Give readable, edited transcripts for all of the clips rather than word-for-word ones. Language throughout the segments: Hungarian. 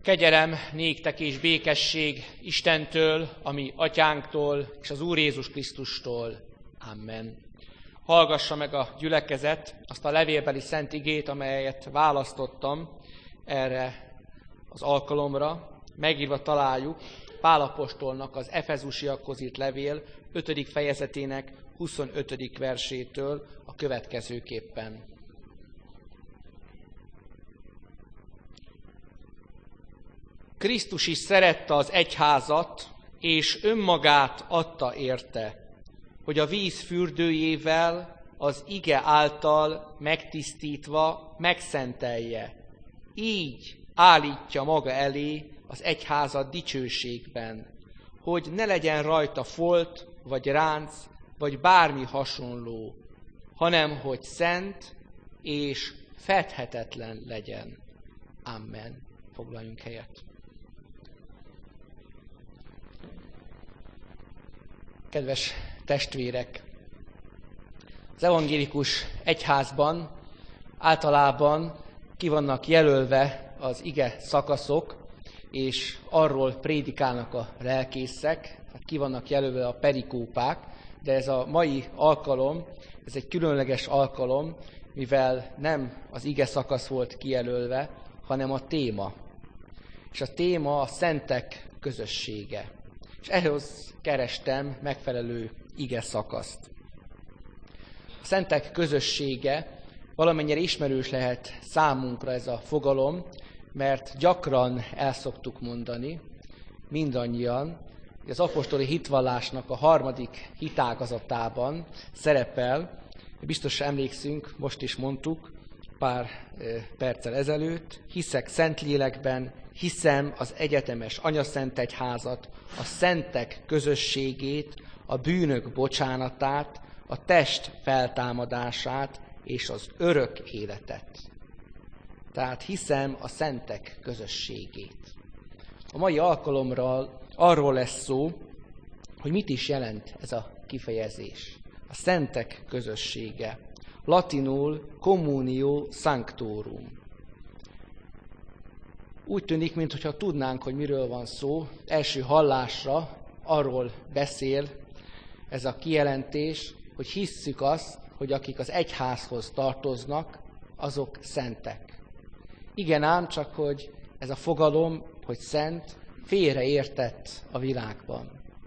Kegyelem néktek és békesség Istentől, a mi atyánktól és az Úr Jézus Krisztustól. Amen. Hallgassa meg a gyülekezet azt a levélbeli szent igét, amelyet választottam erre az alkalomra. Megírva találjuk Pál apostolnak az Efezusiakhoz írt levél 5. fejezetének 25. versétől a következőképpen. Krisztus is szerette az egyházat, és önmagát adta érte, hogy a víz fürdőjével, az ige által megtisztítva megszentelje. Így állítja maga elé az egyházat dicsőségben, hogy ne legyen rajta folt, vagy ránc, vagy bármi hasonló, hanem hogy szent és fedhetetlen legyen. Amen. Foglaljunk helyet. Kedves testvérek! Az evangélikus egyházban általában ki vannak jelölve az ige szakaszok, és arról prédikálnak a lelkészek, ki vannak jelölve a perikópák, de ez a mai alkalom, ez egy különleges alkalom, mivel nem az ige szakasz volt kijelölve, hanem a téma. És a téma a szentek közössége. És ehhez kerestem megfelelő ige szakaszt. A szentek közössége valamennyire ismerős lehet számunkra ez a fogalom, mert gyakran el szoktuk mondani, mindannyian, hogy az apostoli hitvallásnak a 3. hitágazatában szerepel, biztos emlékszünk, most is mondtuk pár perccel ezelőtt, hiszek Szentlélekben, hiszem az egyetemes anyaszentegyházat, a szentek közösségét, a bűnök bocsánatát, a test feltámadását és az örök életet. Tehát hiszem a szentek közösségét. A mai alkalomra arról lesz szó, hogy mit is jelent ez a kifejezés. A szentek közössége. Latinul communio sanctorum. Úgy tűnik, mintha tudnánk, hogy miről van szó. Első hallásra arról beszél ez a kijelentés, hogy hisszük azt, hogy akik az egyházhoz tartoznak, azok szentek. Igen ám, csak hogy ez a fogalom, hogy szent, félreértett a világban.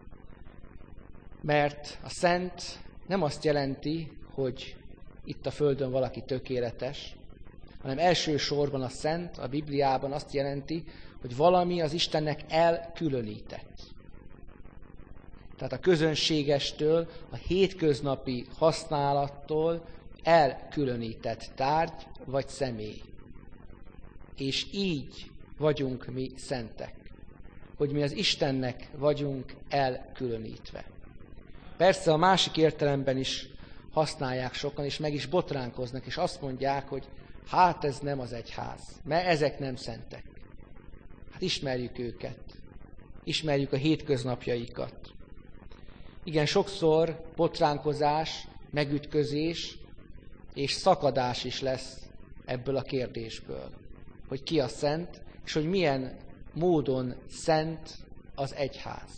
Mert a szent nem azt jelenti, hogy itt a földön valaki tökéletes, hanem elsősorban a szent a Bibliában azt jelenti, hogy valami az Istennek elkülönített. Tehát a közönségestől, a hétköznapi használattól elkülönített tárgy vagy személy. És így vagyunk mi szentek, hogy mi az Istennek vagyunk elkülönítve. Persze a másik értelemben is használják sokan, és meg is botránkoznak, és azt mondják, hogy hát ez nem az egyház, mert ezek nem szentek. Hát ismerjük őket, ismerjük a hétköznapjaikat. Igen, sokszor botránkozás, megütközés és szakadás is lesz ebből a kérdésből, hogy ki a szent, és hogy milyen módon szent az egyház.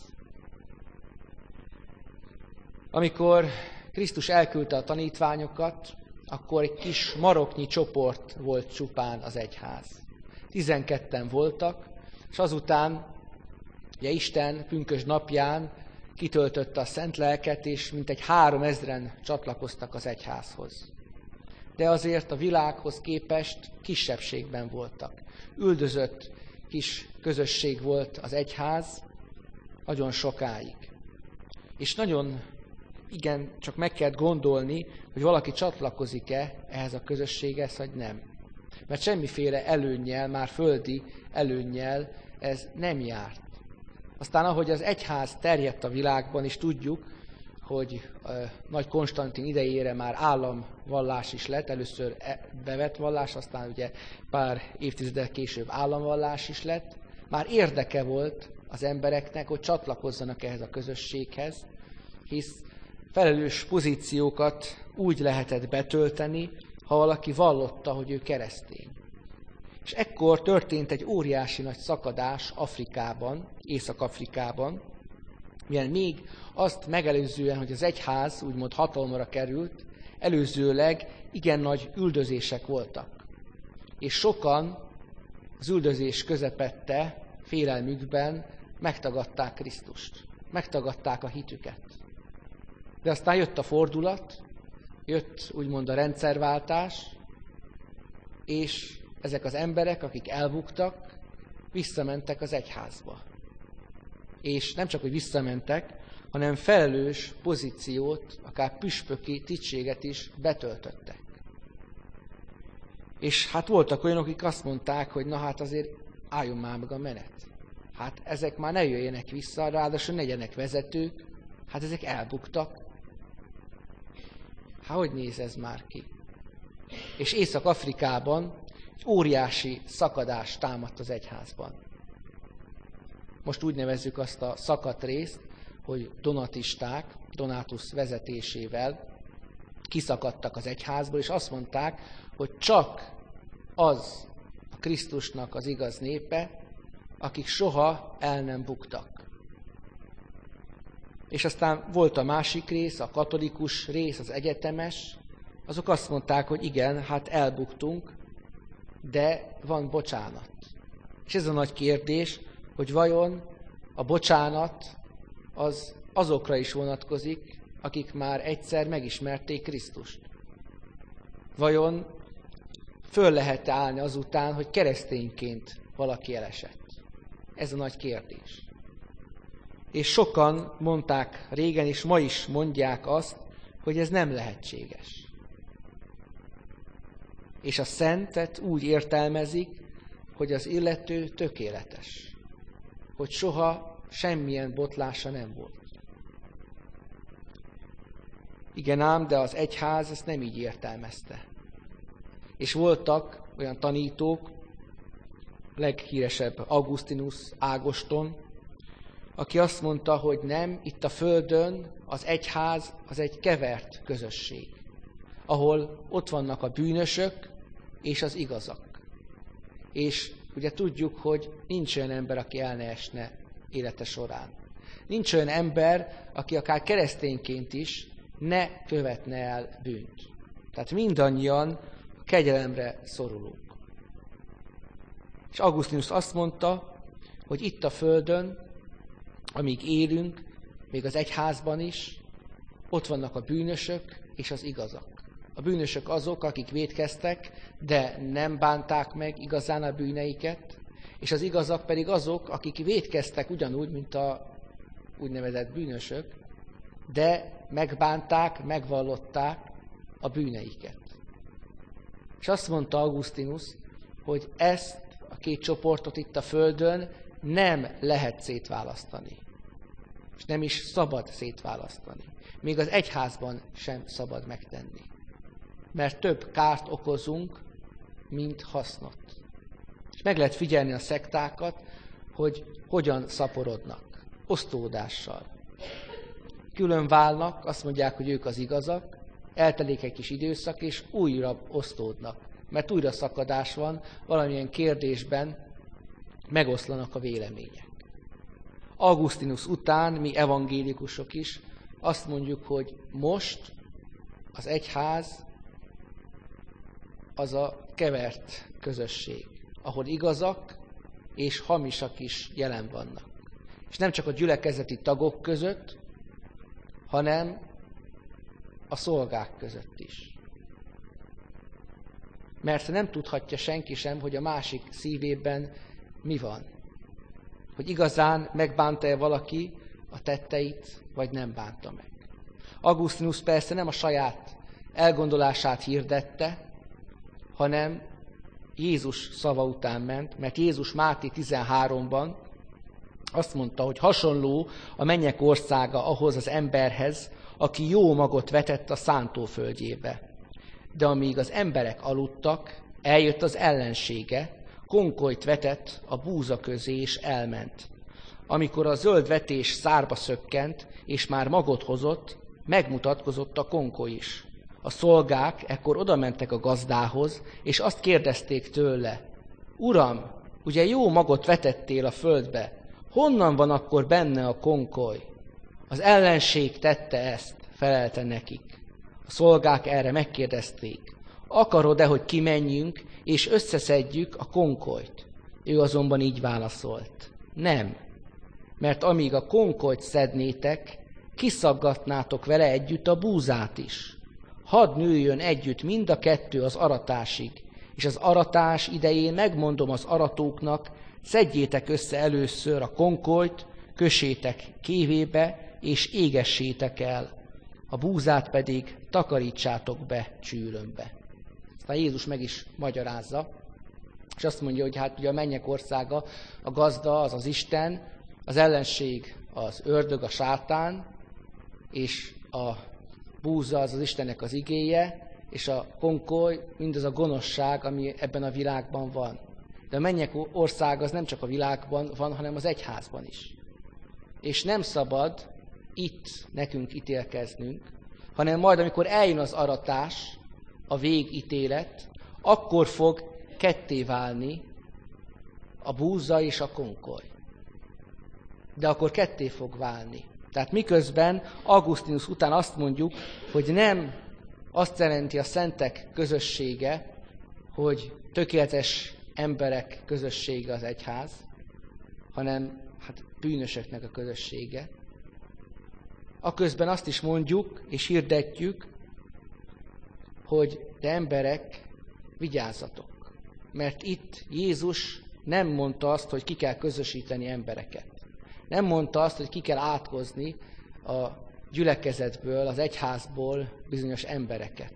Amikor Krisztus elküldte a tanítványokat, akkor egy kis maroknyi csoport volt csupán az egyház. 12-en voltak, és azután ugye Isten pünkösd napján kitöltötte a szent lelket, és mintegy 3000-en csatlakoztak az egyházhoz. De azért a világhoz képest kisebbségben voltak. Üldözött kis közösség volt az egyház nagyon sokáig. És nagyon, igen, csak meg kell gondolni, hogy valaki csatlakozik-e ehhez a közösséghez, vagy nem. Mert semmiféle előnnyel, már földi előnnyel ez nem járt. Aztán ahogy az egyház terjedt a világban, és tudjuk, hogy Nagy Konstantin idejére már államvallás is lett, először bevett vallás, aztán ugye pár évtizeddel később államvallás is lett, már érdeke volt az embereknek, hogy csatlakozzanak ehhez a közösséghez, hisz felelős pozíciókat úgy lehetett betölteni, ha valaki vallotta, hogy ő keresztény. És ekkor történt egy óriási nagy szakadás Afrikában, Észak-Afrikában, mivel még azt megelőzően, hogy az egyház úgymond hatalomra került, előzőleg igen nagy üldözések voltak. És sokan az üldözés közepette, félelmükben megtagadták Krisztust, megtagadták a hitüket. De aztán jött a fordulat, jött úgymond a rendszerváltás, és ezek az emberek, akik elbuktak, visszamentek az egyházba. És nem csak, hogy visszamentek, hanem felelős pozíciót, akár püspöki tisztséget is betöltöttek. És hát voltak olyanok, akik azt mondták, hogy na hát azért álljon már meg a menet. Hát ezek már ne jöjjenek vissza, ráadásul ne legyenek vezetők, hát ezek elbuktak. Hát hogy néz ez már ki? És Észak-Afrikában óriási szakadás támadt az egyházban. Most úgy nevezzük azt a szakadt részt, hogy donatisták, Donátus vezetésével kiszakadtak az egyházból, és azt mondták, hogy csak az a Krisztusnak az igaz népe, akik soha el nem buktak. És aztán volt a másik rész, a katolikus rész, az egyetemes, azok azt mondták, hogy igen, hát elbuktunk, de van bocsánat. És ez a nagy kérdés, hogy vajon a bocsánat az azokra is vonatkozik, akik már egyszer megismerték Krisztust. Vajon föl lehet állni azután, hogy keresztényként valaki elesett? Ez a nagy kérdés. És sokan mondták régen, és ma is mondják azt, hogy ez nem lehetséges. És a szentet úgy értelmezik, hogy az illető tökéletes. Hogy soha semmilyen botlása nem volt. Igen ám, de az egyház ezt nem így értelmezte. És voltak olyan tanítók, leghíresebb Augustinus, Ágoston, aki azt mondta, hogy nem, itt a földön az egyház az egy kevert közösség, ahol ott vannak a bűnösök és az igazak. És ugye tudjuk, hogy nincs olyan ember, aki el ne esne élete során. Nincs olyan ember, aki akár keresztényként is ne követne el bűnt. Tehát mindannyian a kegyelemre szorulunk. És Augustinus azt mondta, hogy itt a földön, amíg élünk, még az egyházban is, ott vannak a bűnösök és az igazak. A bűnösök azok, akik vétkeztek, de nem bánták meg igazán a bűneiket, és az igazak pedig azok, akik vétkeztek ugyanúgy, mint a úgynevezett bűnösök, de megbánták, megvallották a bűneiket. És azt mondta Augustinus, hogy ezt a két csoportot itt a földön nem lehet szétválasztani. És nem is szabad szétválasztani. Még az egyházban sem szabad megtenni. Mert több kárt okozunk, mint hasznot. És meg lehet figyelni a szektákat, hogy hogyan szaporodnak. Osztódással. Külön válnak, azt mondják, hogy ők az igazak, eltelik egy kis időszak, és újra osztódnak. Mert újra szakadás van, valamilyen kérdésben megoszlanak a vélemények. Augustinus után mi evangélikusok is azt mondjuk, hogy most az egyház az a kevert közösség, ahol igazak és hamisak is jelen vannak. És nem csak a gyülekezeti tagok között, hanem a szolgák között is. Mert nem tudhatja senki sem, hogy a másik szívében mi van. Hogy igazán megbánta-e valaki a tetteit, vagy nem bánta meg. Augustinus persze nem a saját elgondolását hirdette, hanem Jézus szava után ment, mert Jézus Máté 13-ban azt mondta, hogy hasonló a mennyek országa ahhoz az emberhez, aki jó magot vetett a szántóföldjébe. De amíg az emberek aludtak, eljött az ellensége, konkolyt vetett a búza közé, és elment. Amikor a zöld vetés szárba szökkent, és már magot hozott, megmutatkozott a konkoly is. A szolgák ekkor odamentek a gazdához, és azt kérdezték tőle, Uram, ugye jó magot vetettél a földbe, honnan van akkor benne a konkoly? Az ellenség tette ezt, felelte nekik. A szolgák erre megkérdezték, akarod-e, hogy kimenjünk, és összeszedjük a konkolyt? Ő azonban így válaszolt, nem, mert amíg a konkolyt szednétek, kiszaggatnátok vele együtt a búzát is. Hadd nőjön együtt mind a kettő az aratásig, és az aratás idején megmondom az aratóknak, szedjétek össze először a konkolyt, kössétek kévébe, és égessétek el, a búzát pedig takarítsátok be csűrömbe. Aztán Jézus meg is magyarázza, és azt mondja, hogy hát ugye a mennyek országa, a gazda az az Isten, az ellenség az ördög, a sátán, és a búza az az Istennek az igéje, és a konkoly mindaz a gonoszság, ami ebben a világban van. De a mennyek országa az nem csak a világban van, hanem az egyházban is. És nem szabad itt nekünk ítélkeznünk, hanem majd, amikor eljön az aratás, a végítélet, akkor fog ketté válni a búza és a konkoly. De akkor ketté fog válni. Tehát miközben Augustinus után azt mondjuk, hogy nem azt jelenti a szentek közössége, hogy tökéletes emberek közössége az egyház, hanem bűnösöknek a közössége. Aközben azt is mondjuk és hirdetjük, hogy de emberek, vigyázzatok. Mert itt Jézus nem mondta azt, hogy ki kell közösíteni embereket. Nem mondta azt, hogy ki kell áthozni a gyülekezetből, az egyházból bizonyos embereket.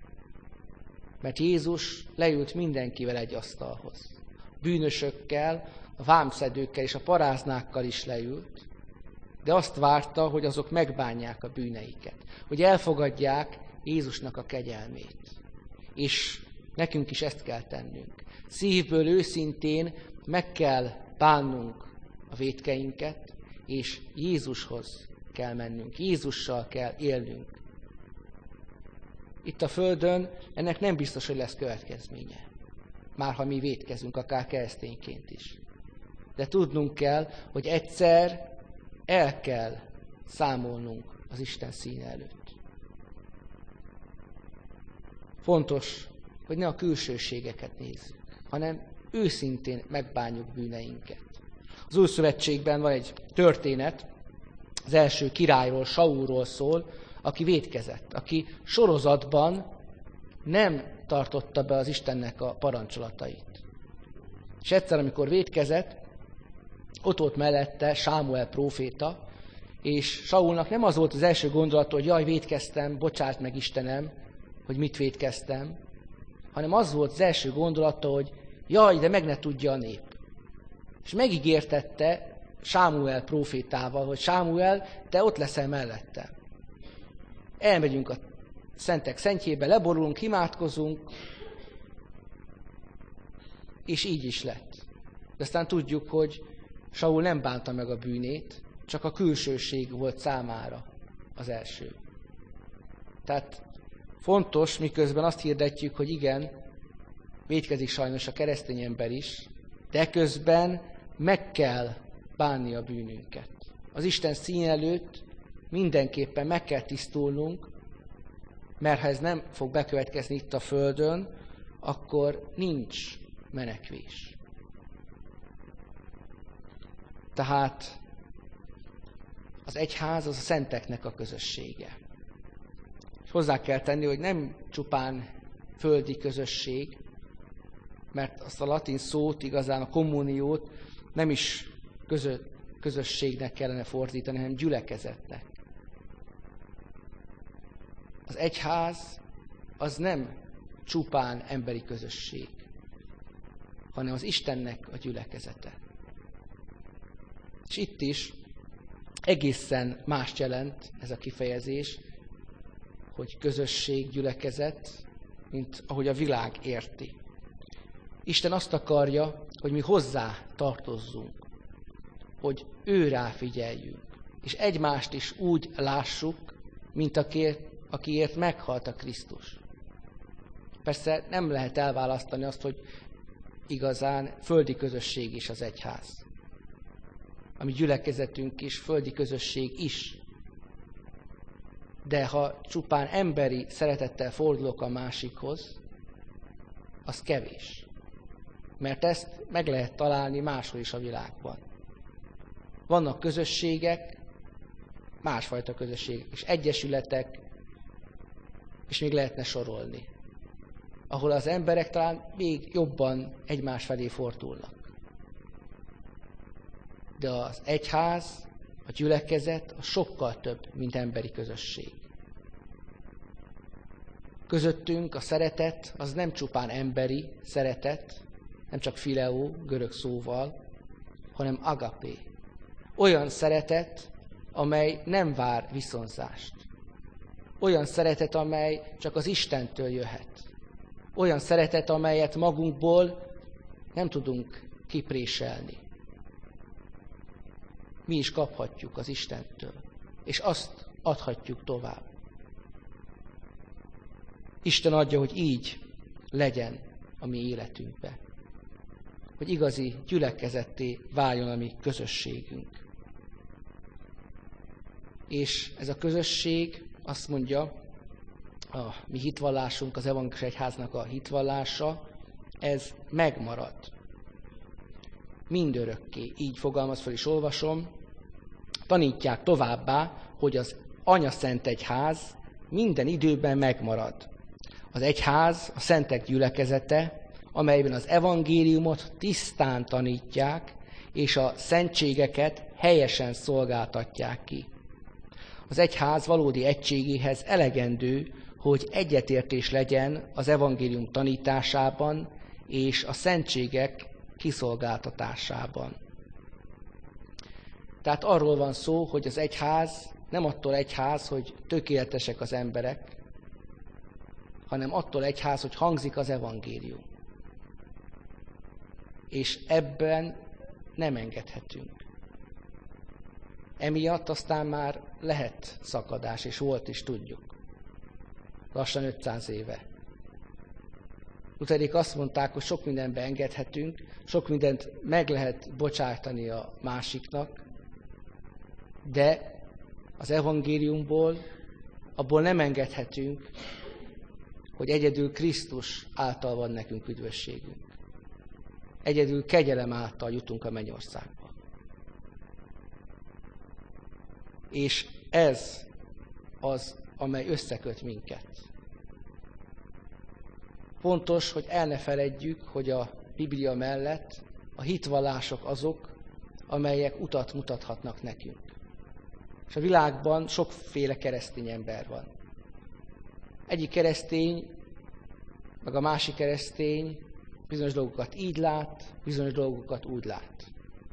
Mert Jézus leült mindenkivel egy asztalhoz. Bűnösökkel, a vámszedőkkel és a paráznákkal is leült, de azt várta, hogy azok megbánják a bűneiket, hogy elfogadják Jézusnak a kegyelmét. És nekünk is ezt kell tennünk. Szívből őszintén meg kell bánnunk a vétkeinket, és Jézushoz kell mennünk, Jézussal kell élnünk. Itt a Földön ennek nem biztos, hogy lesz következménye. Már ha mi vétkezünk, akár keresztényként is. De tudnunk kell, hogy egyszer el kell számolnunk az Isten színe előtt. Fontos, hogy ne a külsőségeket nézzük, hanem őszintén megbánjuk bűneinket. Az Újszövetségben van egy történet, az első királyról, Saulról szól, aki vétkezett, aki sorozatban nem tartotta be az Istennek a parancsolatait. És egyszer, amikor vétkezett, ott volt mellette Sámuel próféta, és Saulnak nem az volt az első gondolata, hogy jaj, vétkeztem, bocsáss meg Istenem, hogy mit vétkeztem, hanem az volt az első gondolata, hogy jaj, de meg ne tudja a nép. És megígértette Sámuel prófétával, hogy Sámuel, te ott leszel mellettem. Elmegyünk a szentek szentjébe, leborulunk, imádkozunk, és így is lett. De aztán tudjuk, hogy Saul nem bánta meg a bűnét, csak a külsőség volt számára az első. Tehát fontos, miközben azt hirdetjük, hogy igen, vétkezik sajnos a keresztény ember is, de közben meg kell bánni a bűnünket. Az Isten szín előtt mindenképpen meg kell tisztulnunk, mert ha ez nem fog bekövetkezni itt a Földön, akkor nincs menekvés. Tehát az egyház az a szenteknek a közössége. És hozzá kell tenni, hogy nem csupán földi közösség, mert azt a latin szót, igazán a kommuniót nem is közösségnek kellene fordítani, hanem gyülekezetnek. Az egyház az nem csupán emberi közösség, hanem az Istennek a gyülekezete. És itt is egészen mást jelent ez a kifejezés, hogy közösség, gyülekezet, mint ahogy a világ érti. Isten azt akarja, hogy mi hozzá tartozzunk, hogy ő rá figyeljünk, és egymást is úgy lássuk, mint akiért meghalt a Krisztus. Persze nem lehet elválasztani azt, hogy igazán földi közösség is az egyház. A mi gyülekezetünk is földi közösség is. De ha csupán emberi szeretettel fordulok a másikhoz, az kevés. Mert ezt meg lehet találni máshol is a világban. Vannak közösségek, másfajta közösségek, és egyesületek, és még lehetne sorolni, ahol az emberek talán még jobban egymás felé fordulnak. De az egyház, a gyülekezet a sokkal több, mint emberi közösség. Közöttünk a szeretet az nem csupán emberi szeretet, nem csak phileó, görög szóval, hanem agapé. Olyan szeretet, amely nem vár viszonzást. Olyan szeretet, amely csak az Istentől jöhet. Olyan szeretet, amelyet magunkból nem tudunk kipréselni. Mi is kaphatjuk az Istentől, és azt adhatjuk tovább. Isten adja, hogy így legyen a mi életünkben. Hogy igazi gyülekezetté váljon a mi közösségünk. És ez a közösség, azt mondja, a mi hitvallásunk, az evangélikus egyháznak a hitvallása, ez megmarad. Mindörökké, így fogalmaz fel is olvasom, tanítják továbbá, hogy az Anyaszent Egyház minden időben megmarad. Az egyház, a szentek gyülekezete, amelyben az evangéliumot tisztán tanítják, és a szentségeket helyesen szolgáltatják ki. Az egyház valódi egységéhez elegendő, hogy egyetértés legyen az evangélium tanításában és a szentségek kiszolgáltatásában. Tehát arról van szó, hogy az egyház nem attól egyház, hogy tökéletesek az emberek, hanem attól egyház, hogy hangzik az evangélium. És ebben nem engedhetünk. Emiatt aztán már lehet szakadás, és volt is, tudjuk. Lassan 500 éve. Lutherék azt mondták, hogy sok mindenbe engedhetünk, sok mindent meg lehet bocsátani a másiknak, de az evangéliumból, abból nem engedhetünk, hogy egyedül Krisztus által van nekünk üdvösségünk. Egyedül kegyelem által jutunk a mennyországba. És ez az, amely összeköt minket. Fontos, hogy el ne feledjük, hogy a Biblia mellett a hitvallások azok, amelyek utat mutathatnak nekünk. És a világban sokféle keresztény ember van. Egyik keresztény, meg a másik keresztény bizonyos dolgokat így lát, bizonyos dolgokat úgy lát.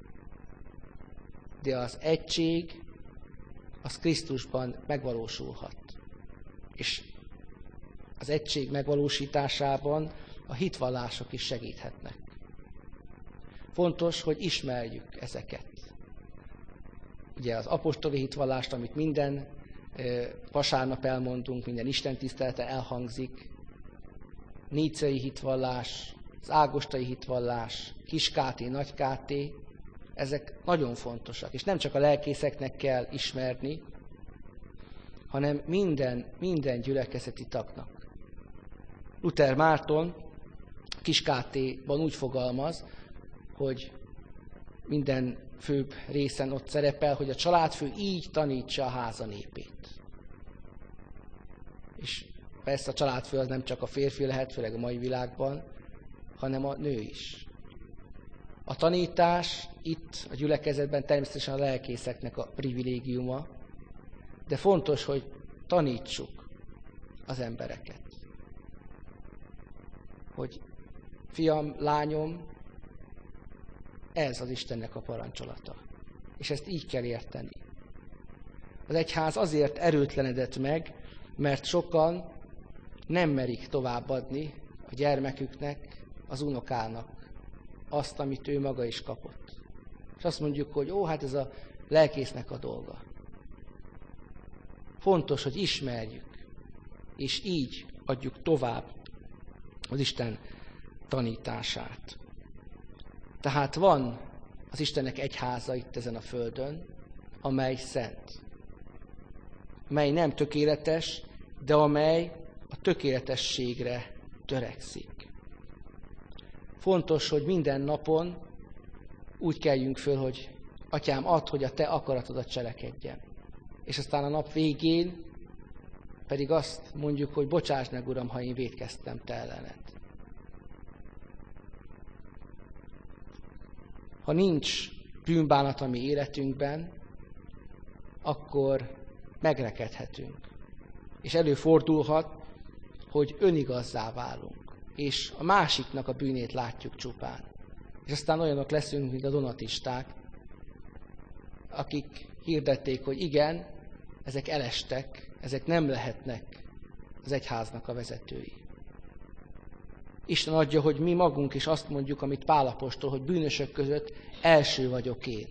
De az egység, az Krisztusban megvalósulhat. És az egység megvalósításában a hitvallások is segíthetnek. Fontos, hogy ismerjük ezeket. Ugye az apostoli hitvallást, amit minden vasárnap elmondunk, minden istentiszteleten elhangzik, nícei hitvallás, az ágostai hitvallás, Kiskáté, Nagykáté, ezek nagyon fontosak. És nem csak a lelkészeknek kell ismerni, hanem minden gyülekezeti tagnak. Luther Márton Kiskátéban úgy fogalmaz, hogy minden főbb részen ott szerepel, hogy a családfő így tanítsa a háza népét. És persze a családfő az nem csak a férfi lehet, főleg a mai világban, hanem a nő is. A tanítás itt a gyülekezetben természetesen a lelkészeknek a privilégiuma, de fontos, hogy tanítsuk az embereket. Hogy fiam, lányom, ez az Istennek a parancsolata. És ezt így kell érteni. Az egyház azért erőtlenedett meg, mert sokan nem merik továbbadni a gyermeküknek, az unokának azt, amit ő maga is kapott. És azt mondjuk, hogy hát ez a lelkésznek a dolga. Fontos, hogy ismerjük, és így adjuk tovább az Isten tanítását. Tehát van az Istennek egyháza itt ezen a földön, amely szent. Mely nem tökéletes, de amely a tökéletességre törekszik. Fontos, hogy minden napon úgy keljünk föl, hogy Atyám, add, hogy a Te akaratodat cselekedjen. És aztán a nap végén pedig azt mondjuk, hogy bocsáss meg, Uram, ha én vétkeztem Te ellened. Ha nincs bűnbánat a mi életünkben, akkor megrekedhetünk. És előfordulhat, hogy önigazzá válunk, és a másiknak a bűnét látjuk csupán. És aztán olyanok leszünk, mint a donatisták, akik hirdették, hogy igen, ezek elestek, ezek nem lehetnek az egyháznak a vezetői. Isten adja, hogy mi magunk is azt mondjuk, amit Pál apostol, hogy bűnösök között első vagyok én.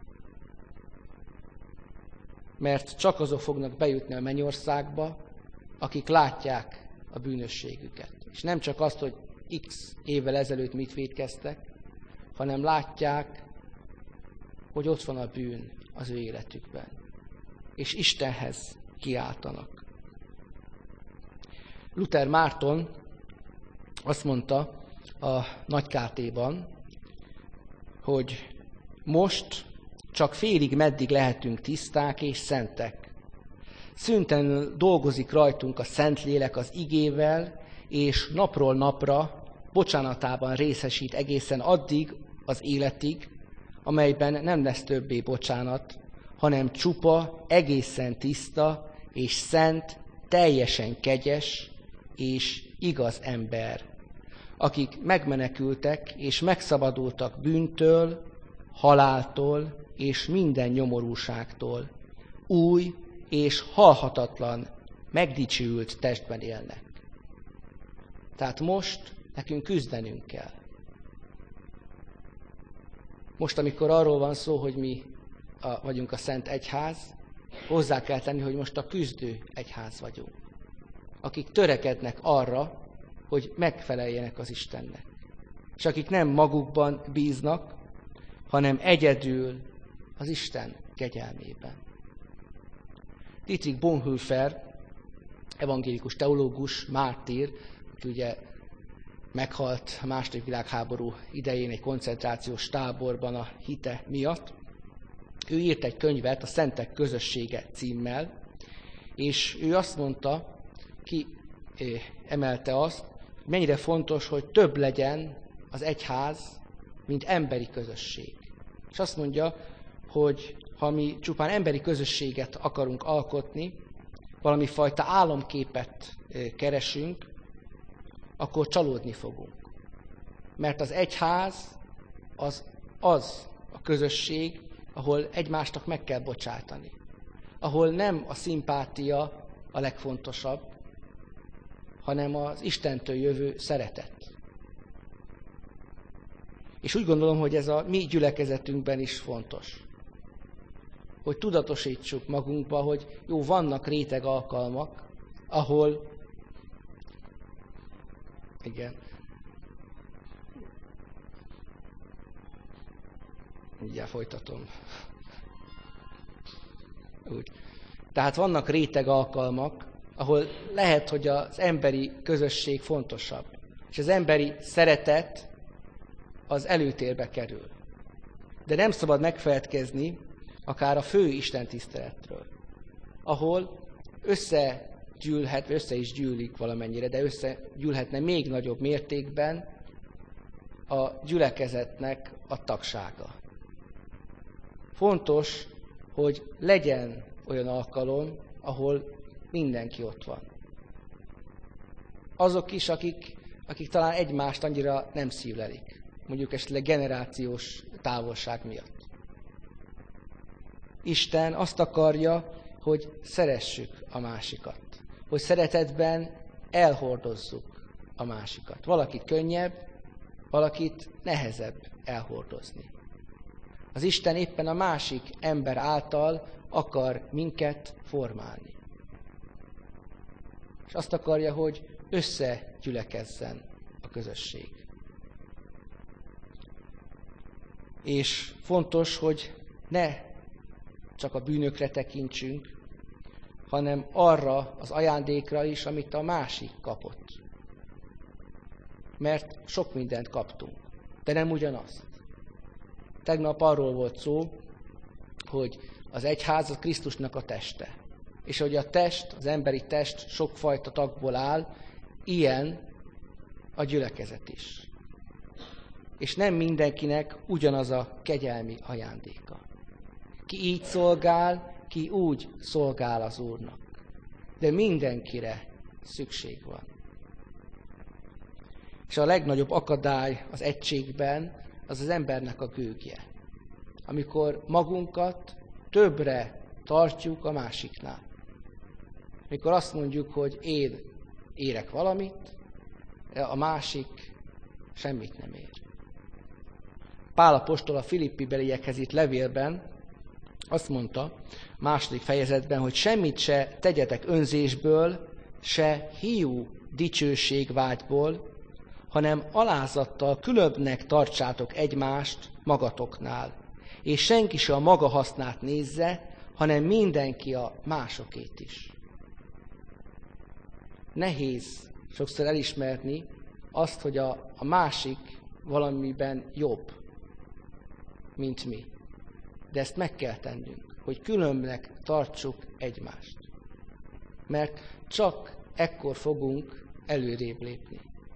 Mert csak azok fognak bejutni a mennyországba, akik látják a bűnösségüket. És nem csak azt, hogy x évvel ezelőtt mit vétkeztek, hanem látják, hogy ott van a bűn az ő életükben. És Istenhez kiáltanak. Luther Márton azt mondta a Nagy Kártéban, hogy most csak félig meddig lehetünk tiszták és szentek. Szüntelenül dolgozik rajtunk a Szentlélek az igével, és napról napra bocsánatában részesít egészen addig az életig, amelyben nem lesz többé bocsánat, hanem csupa, egészen tiszta és szent, teljesen kegyes és igaz ember, akik megmenekültek és megszabadultak bűntől, haláltól és minden nyomorúságtól, új és halhatatlan, megdicsőült testben élnek. Tehát most nekünk küzdenünk kell. Most, amikor arról van szó, hogy mi vagyunk a Szent Egyház, hozzá kell tenni, hogy most a küzdő egyház vagyunk. Akik törekednek arra, hogy megfeleljenek az Istennek. És akik nem magukban bíznak, hanem egyedül az Isten kegyelmében. Dietrich Bonhoeffer, evangélikus teológus, mártír, aki ugye meghalt a II. Világháború idején egy koncentrációs táborban a hite miatt. Ő írt egy könyvet, a Szentek közössége címmel, és ő azt mondta, emelte azt, hogy mennyire fontos, hogy több legyen az egyház, mint emberi közösség. És azt mondja, hogy ha mi csupán emberi közösséget akarunk alkotni, valami fajta álomképet keresünk, akkor csalódni fogunk. Mert az egyház az a közösség, ahol egymásnak meg kell bocsátani. Ahol nem a szimpátia a legfontosabb, hanem az Istentől jövő szeretet. És úgy gondolom, hogy ez a mi gyülekezetünkben is fontos. Hogy tudatosítsuk magunkba, hogy jó, vannak réteg alkalmak, ahol igen. Mindjárt folytatom. Úgy. Tehát vannak réteg alkalmak, ahol lehet, hogy az emberi közösség fontosabb. És az emberi szeretet az előtérbe kerül. De nem szabad megfeledkezni akár a fő istentiszteletről, ahol össze is gyűlik valamennyire, de összegyűlhetne még nagyobb mértékben a gyülekezetnek a tagsága. Fontos, hogy legyen olyan alkalom, ahol mindenki ott van. Azok is, akik talán egymást annyira nem szívlelik, mondjuk esetleg generációs távolság miatt. Isten azt akarja, hogy szeressük a másikat. Hogy szeretetben elhordozzuk a másikat. Valakit könnyebb, valakit nehezebb elhordozni. Az Isten éppen a másik ember által akar minket formálni. És azt akarja, hogy összegyülekezzen a közösség. És fontos, hogy ne csak a bűnökre tekintsünk, hanem arra az ajándékra is, amit a másik kapott. Mert sok mindent kaptunk, de nem ugyanazt. Tegnap arról volt szó, hogy az egyház a Krisztusnak a teste. És hogy a test, az emberi test sokfajta tagból áll, ilyen a gyülekezet is. És nem mindenkinek ugyanaz a kegyelmi ajándéka. Ki így szolgál, ki úgy szolgál az Úrnak. De mindenkire szükség van. És a legnagyobb akadály az egységben az embernek a gőgje. Amikor magunkat többre tartjuk a másiknál. Amikor azt mondjuk, hogy én érek valamit, a másik semmit nem ér. Pál apostol a Filippi beliekhez itt levélben azt mondta, második fejezetben, hogy semmit se tegyetek önzésből, se hiú dicsőségvágyból, hanem alázattal különbnek tartsátok egymást magatoknál, és senki se a maga hasznát nézze, hanem mindenki a másokét is. Nehéz sokszor elismerni azt, hogy a másik valamiben jobb, mint mi. De ezt meg kell tennünk, hogy különbnek tartsuk egymást. Mert csak ekkor fogunk előrébb lépni.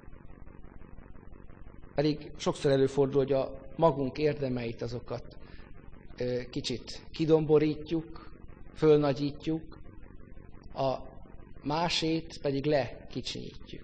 Pedig sokszor előfordul, hogy a magunk érdemeit azokat kicsit kidomborítjuk, fölnagyítjuk, a másét pedig lekicsinyítjük.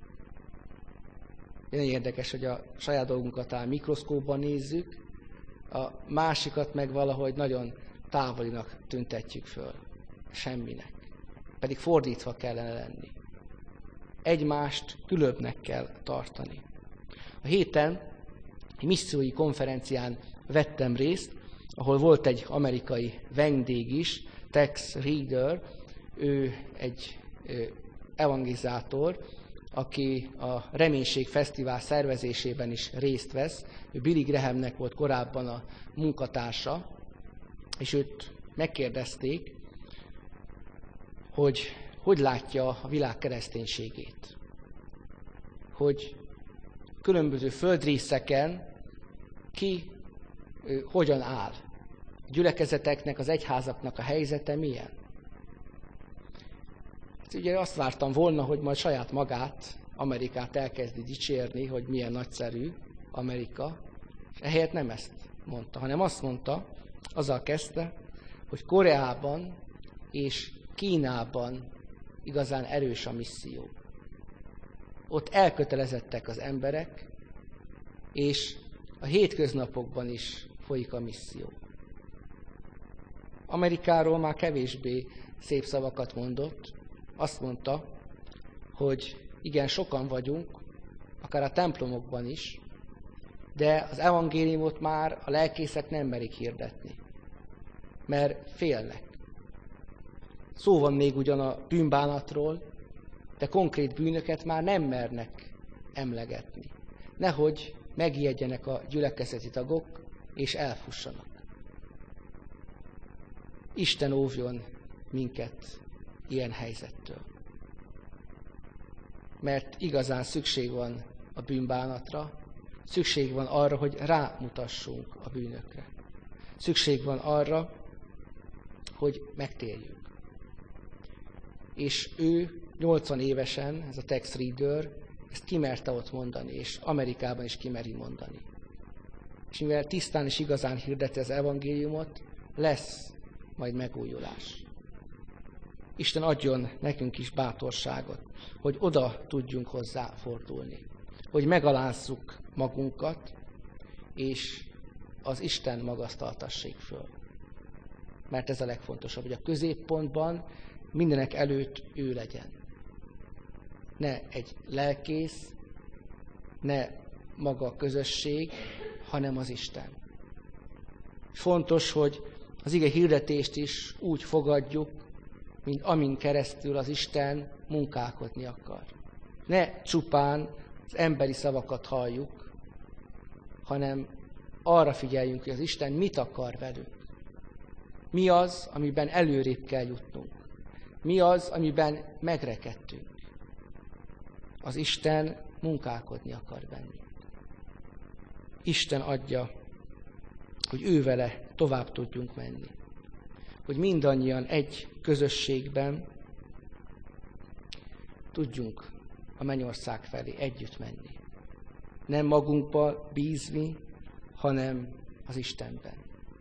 Nagyon érdekes, hogy a saját dolgunkat áll mikroszkópban nézzük, a másikat meg valahogy nagyon távolinak tüntetjük föl. Semminek. Pedig fordítva kellene lenni. Egymást különbnek kell tartani. A héten egy missziói konferencián vettem részt, ahol volt egy amerikai vendég is, Tex Reader, ő egy evangelizátor, aki a Reménység Fesztivál szervezésében is részt vesz. Ő Billy Grahamnek volt korábban a munkatársa, és őt megkérdezték, hogy látja a világ kereszténységét. Hogy különböző földrészeken ki hogyan áll. A gyülekezeteknek, az egyházaknak a helyzete milyen? Ugye azt vártam volna, hogy majd saját magát, Amerikát elkezdi dicsérni, hogy milyen nagyszerű Amerika, és ehelyett nem ezt mondta, hanem azt mondta, azzal kezdte, hogy Koreában és Kínában igazán erős a misszió. Ott elkötelezettek az emberek, és a hétköznapokban is folyik a misszió. Amerikáról már kevésbé szép szavakat mondott, azt mondta, hogy igen, sokan vagyunk, akár a templomokban is, de az evangéliumot már a lelkészek nem merik hirdetni, mert félnek. Szó van még ugyan a bűnbánatról, de konkrét bűnöket már nem mernek emlegetni. Nehogy megijedjenek a gyülekezeti tagok, és elfussanak. Isten óvjon minket ilyen helyzettől. Mert igazán szükség van a bűnbánatra, szükség van arra, hogy rámutassunk a bűnökre. Szükség van arra, hogy megtérjünk. És ő 80 évesen, ez a Tex Reader, ezt kimerte ott mondani, és Amerikában is kimeri mondani. És mivel tisztán és igazán hirdeti az evangéliumot, lesz majd megújulás. Isten adjon nekünk is bátorságot, hogy oda tudjunk hozzá fordulni. Hogy megalázzuk magunkat, és az Isten magasztaltassék föl. Mert ez a legfontosabb, hogy a középpontban mindenek előtt ő legyen. Ne egy lelkész, ne maga a közösség, hanem az Isten. Fontos, hogy az ige hirdetést is úgy fogadjuk, mint amin keresztül az Isten munkálkodni akar. Ne csupán az emberi szavakat halljuk, hanem arra figyeljünk, hogy az Isten mit akar velünk. Mi az, amiben előrébb kell jutnunk. Mi az, amiben megrekedtünk. Az Isten munkálkodni akar bennünk. Isten adja, hogy ő vele tovább tudjunk menni. Hogy mindannyian egy közösségben tudjunk a mennyország felé együtt menni. Nem magunkba bízni, hanem az Istenben.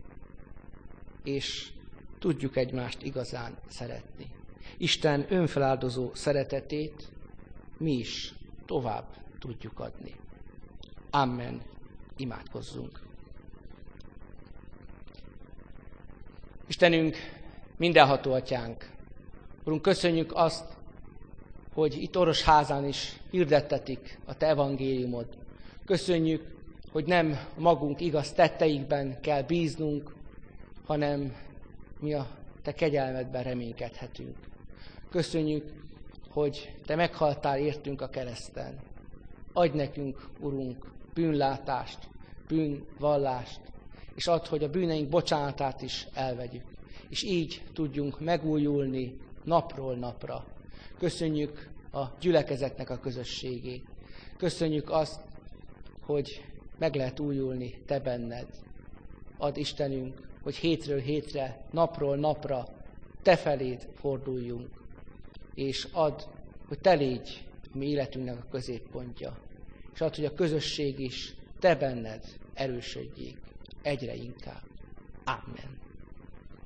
És tudjuk egymást igazán szeretni. Isten önfeláldozó szeretetét mi is tovább tudjuk adni. Amen. Imádkozzunk. Istenünk, mindenható Atyánk, Urunk, köszönjük azt, hogy itt Orosházán is hirdettetik a Te evangéliumod. Köszönjük, hogy nem magunk igaz tetteikben kell bíznunk, hanem mi a Te kegyelmedben reménykedhetünk. Köszönjük, hogy Te meghaltál értünk a kereszten. Adj nekünk, Urunk, bűnlátást, bűnvallást, és add, hogy a bűneink bocsánatát is elvegyük. És így tudjunk megújulni napról napra. Köszönjük a gyülekezetnek a közösségét. Köszönjük azt, hogy meg lehet újulni Te benned. Add, Istenünk, hogy hétről hétre, napról napra Te feléd forduljunk. És add, hogy Te légy a mi életünknek a középpontja. És add, hogy a közösség is Te benned erősödjék egyre inkább. Amen.